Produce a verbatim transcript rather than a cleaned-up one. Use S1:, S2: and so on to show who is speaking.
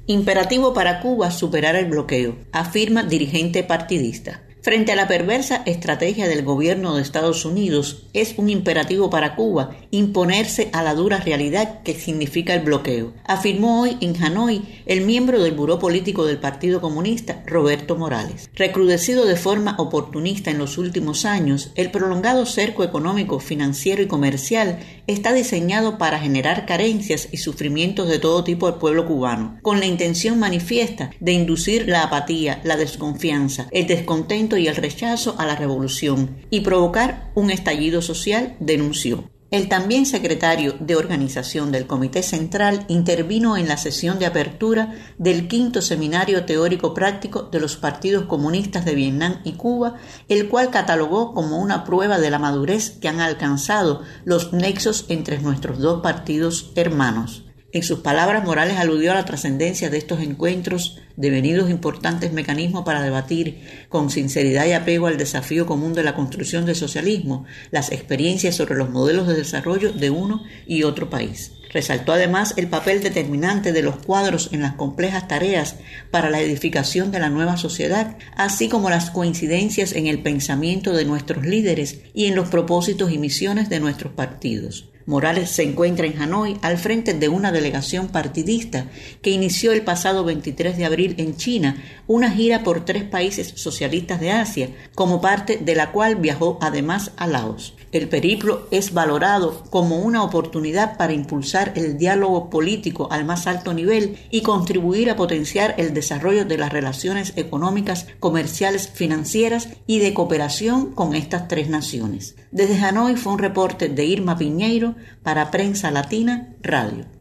S1: Imperativo para Cuba superar el bloqueo, afirma dirigente partidista. Frente a la perversa estrategia del gobierno de Estados Unidos, es un imperativo para Cuba imponerse a la dura realidad que significa el bloqueo, afirmó hoy en Hanoi el miembro del Buró Político del Partido Comunista, Roberto Morales. Recrudecido de forma oportunista en los últimos años, el prolongado cerco económico, financiero y comercial está diseñado para generar carencias y sufrimientos de todo tipo al pueblo cubano, con la intención manifiesta de inducir la apatía, la desconfianza, el descontento y el rechazo a la revolución y provocar un estallido social, denunció. El también secretario de organización del Comité Central intervino en la sesión de apertura del quinto Seminario Teórico Práctico de los Partidos Comunistas de Vietnam y Cuba, el cual catalogó como una prueba de la madurez que han alcanzado los nexos entre nuestros dos partidos hermanos. En sus palabras, Morales aludió a la trascendencia de estos encuentros, devenidos importantes mecanismos para debatir con sinceridad y apego al desafío común de la construcción del socialismo, las experiencias sobre los modelos de desarrollo de uno y otro país. Resaltó además el papel determinante de los cuadros en las complejas tareas para la edificación de la nueva sociedad, así como las coincidencias en el pensamiento de nuestros líderes y en los propósitos y misiones de nuestros partidos. Morales se encuentra en Hanoi al frente de una delegación partidista que inició el pasado veintitrés de abril en China una gira por tres países socialistas de Asia, como parte de la cual viajó además a Laos. El periplo es valorado como una oportunidad para impulsar el diálogo político al más alto nivel y contribuir a potenciar el desarrollo de las relaciones económicas, comerciales, financieras y de cooperación con estas tres naciones. Desde Hanoi fue un reporte de Irma Piñeiro para Prensa Latina Radio.